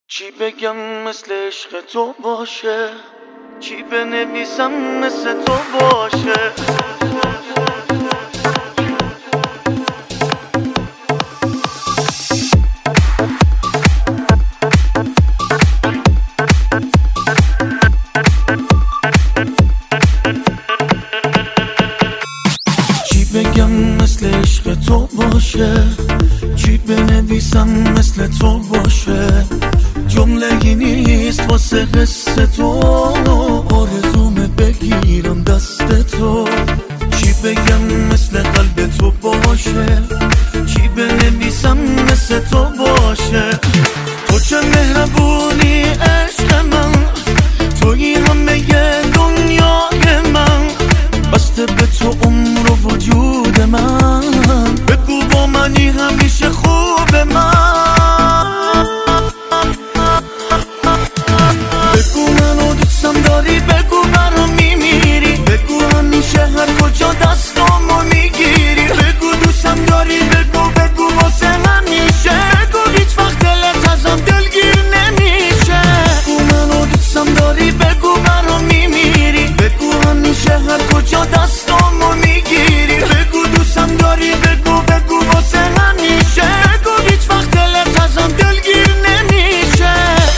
چی بگم مثل عشق تو باشه، چی بنویسم مثل تو باشه. چی بگم مثل عشق تو باشه، چی بنویسم مثل تو باشه. جمله‌ای نیست واسه قصه تو، آرزومه بگیرم دست تو. چی بگم مثل قلب تو باشه، چی بنویسم مثل تو باشه. تو چه مهربونی عشق من، تویی همه دنیای من، بسته به تو عمر و وجود من. بگو با منی همیشه خوب من، بگو منو دوستم داری، بگو برام میمیری، بگو همیشه هر کجا دستامو میگیری. بگو دوستم داری، بگو واسه همیشه، بگو هیچ وقت دلت ازم دلگیر نمیشه. بگو منو دوستم داری، بگو برام میمیری، بگو همیشه هر کجا دستامو میگیری. بگو دوستم داری، بگو واسه همیشه، بگو هیچ وقت دلت ازم دلگیر نمیشه.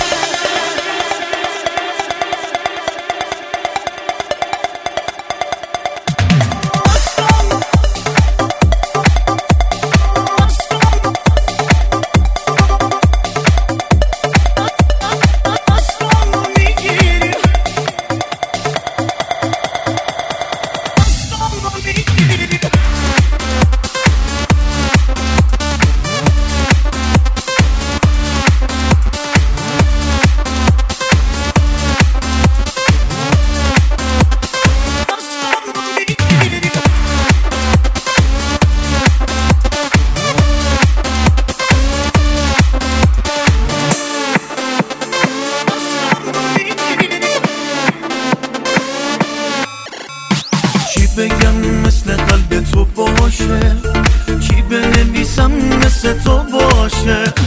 چی بگم مثل قلب تو باشه، چی بنویسم مثل تو باشه.